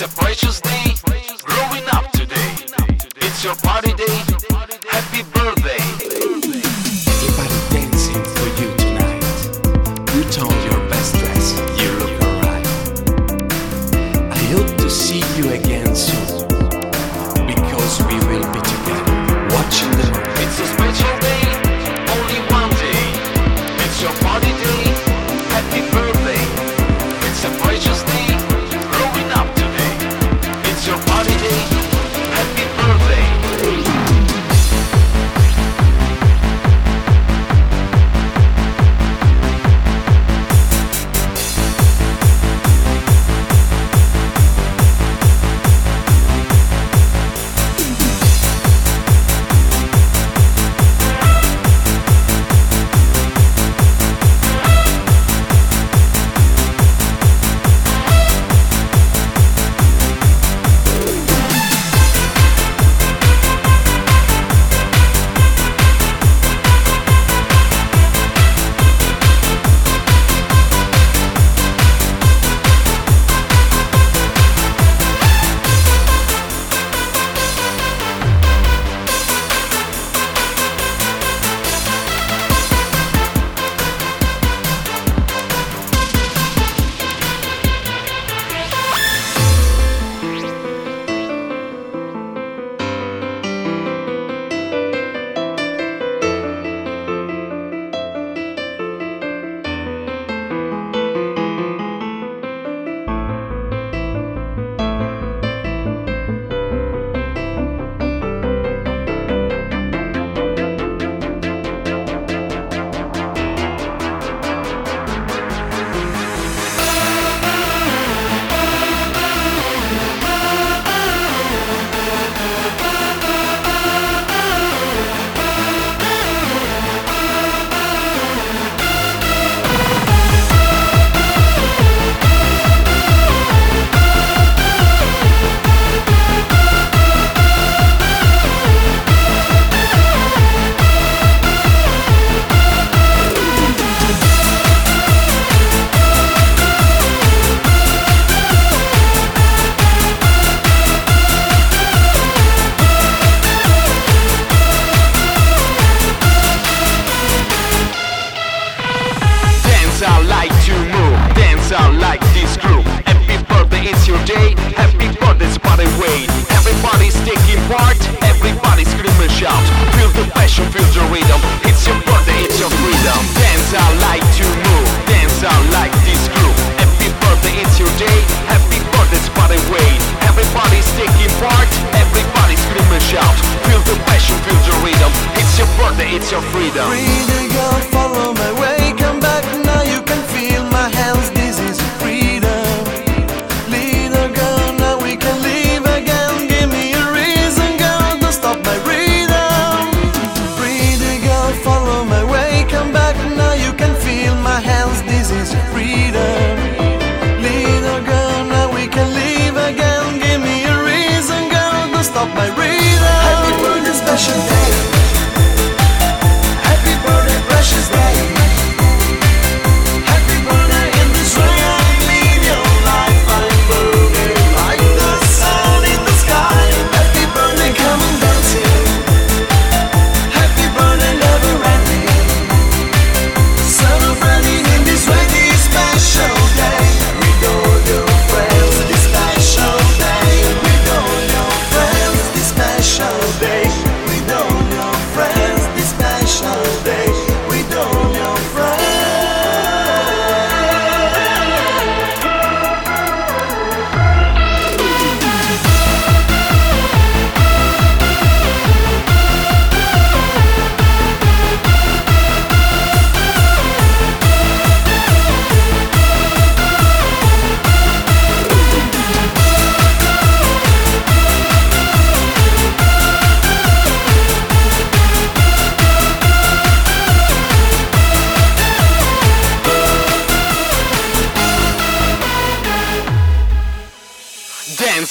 a precious day, growing up today. It's your party day, happy birthday. Everybody dancing for you tonight. Put on your best dress, you look alright. I hope to see you again soon, because we will be together, watching the moon. It's a special day, only one day. It's your party day, happy birthday. It's a precious day, growing up today. It's your party day, happy birthday. I like to move, dance out like this group. Happy birthday, it's your day, happy birthday, party way. Everybody's taking part, everybody scream and shout. Feel the passion, feel the rhythm. It's your birthday, it's your freedom. Dance out like to move, dance out like this group. Happy birthday, it's your day, happy birthday, party way. Everybody's taking part, everybody scream and shout. Feel the passion, feel the rhythm. It's your birthday, it's your freedom. Freedom, girl, follow my way, come back now, you can feel my hands, this is freedom. Leader, girl, now we can live again, give me a reason, girl, to stop my freedom. Freedom, girl, follow my way, come back now, you can feel my hands, this is freedom. Leader, girl, now we can live again, give me a reason, girl, to stop my freedom. Happy birthday, special day. Happy birthday, precious day. Happy birthday in this way, I live your life. Happy birthday, like the sun in the sky. Happy birthday, come and dance here. Happy birthday, never ending. Celebrating in this way, this special day. With all your friends, this special day. With all your friends, this special day. With all your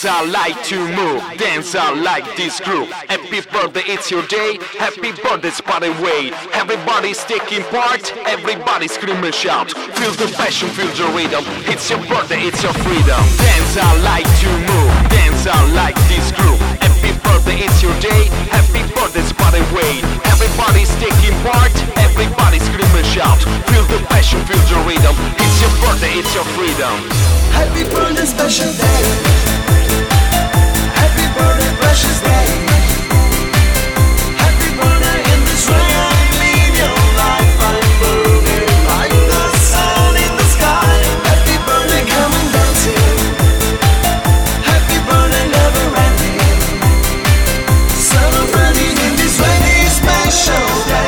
Dance, I like to move. Dance, I like this group. Happy birthday, it's your day. Happy birthday, party way. Everybody's taking part. Everybody scream and shout. Feel the passion, feel the rhythm. It's your birthday, it's your freedom. Dance, I like to move. Dance, I like this group. Happy birthday, it's your day. Happy birthday, party way. Everybody's taking part. Everybody scream and shout. Feel the passion, feel the rhythm. It's your birthday, it's your freedom. Happy birthday, special day. Happy birthday, precious day. Happy birthday in this way. I live your life. I'm burning like the sun in the sky. Happy birthday, come and dance it. Happy birthday, never ending. Celebrating in this way, this special day.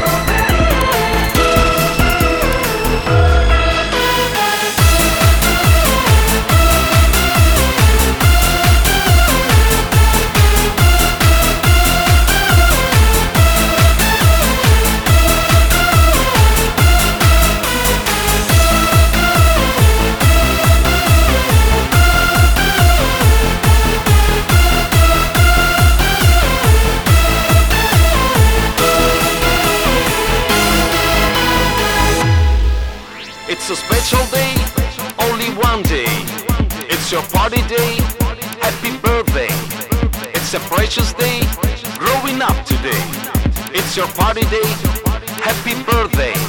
It's a special day, only one day. It's your party day, happy birthday. It's a precious day, growing up today. It's your party day, happy birthday.